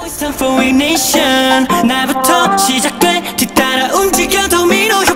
It's time for ignition. 나부터 시작돼 뒤따라 움직여 도미노